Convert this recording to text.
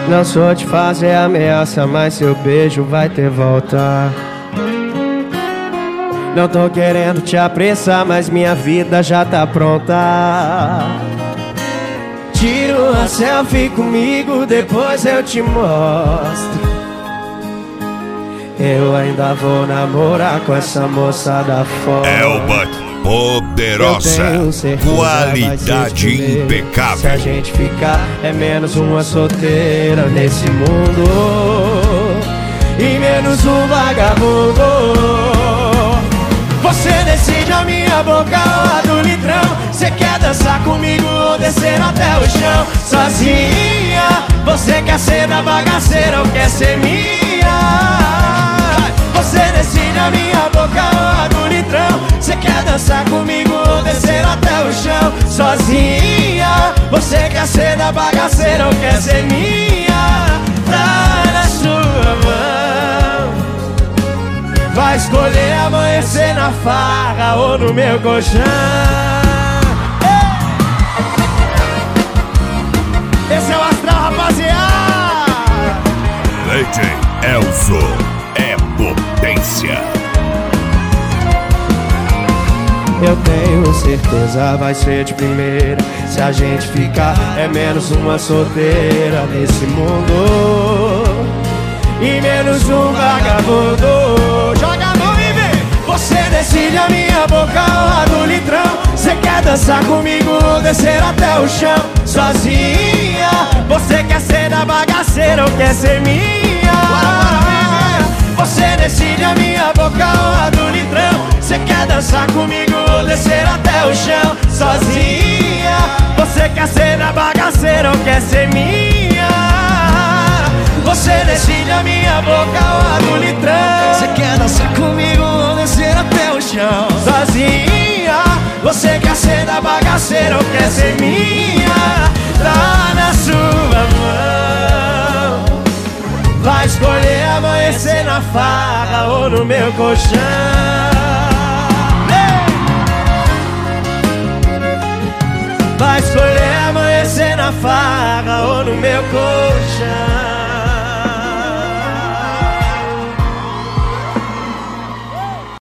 Não sou de fazer ameaça, mas seu beijo vai ter volta. Não tô querendo te apressar, mas minha vida já tá pronta. Tira uma selfie comigo, depois eu te mostro. Eu ainda vou namorar com essa moça da foto. Elba poderosa, qualidade impecável. Se a gente ficar, é menos uma solteira nesse mundo e menos um vagabundo. Você decide a minha boca ou a do litrão. Você quer dançar comigo ou descer até o chão? Sozinha, você quer ser da bagaceira ou quer ser minha? Você decide a minha boca ou a do litrão. Você quer dançar comigo ou descer até o chão? Sozinha, você quer ser da bagaceira ou quer ser minha? Tá na sua mão. Vai escolher amanhecer na farra ou no meu colchão. Esse é o astral, rapaziada. DJ Elzo é potência. Eu tenho certeza vai ser de primeira. Se a gente ficar, é menos uma solteira nesse mundo e menos um vagabundo. Joga a mão e vem. Você decide a minha boca ou a do litrão. Você quer dançar comigo ou descer até o chão? Sozinha, você quer ser da bagaceira ou quer ser minha? Você decide a minha boca ou a do litrão. Você quer dançar comigo ou descer até o chão? Sozinha, você quer ser da bagaceira ou quer ser minha? Você decide a minha boca ou a do litrão. Você quer dançar comigo ou descer até o chão? Sozinha, você quer ser da bagaceira ou quer ser minha? Tá na sua mão. Vai escolher amanhecer na farra ou no meu colchão. Vai escolher amanhecer na farra ou no meu colchão.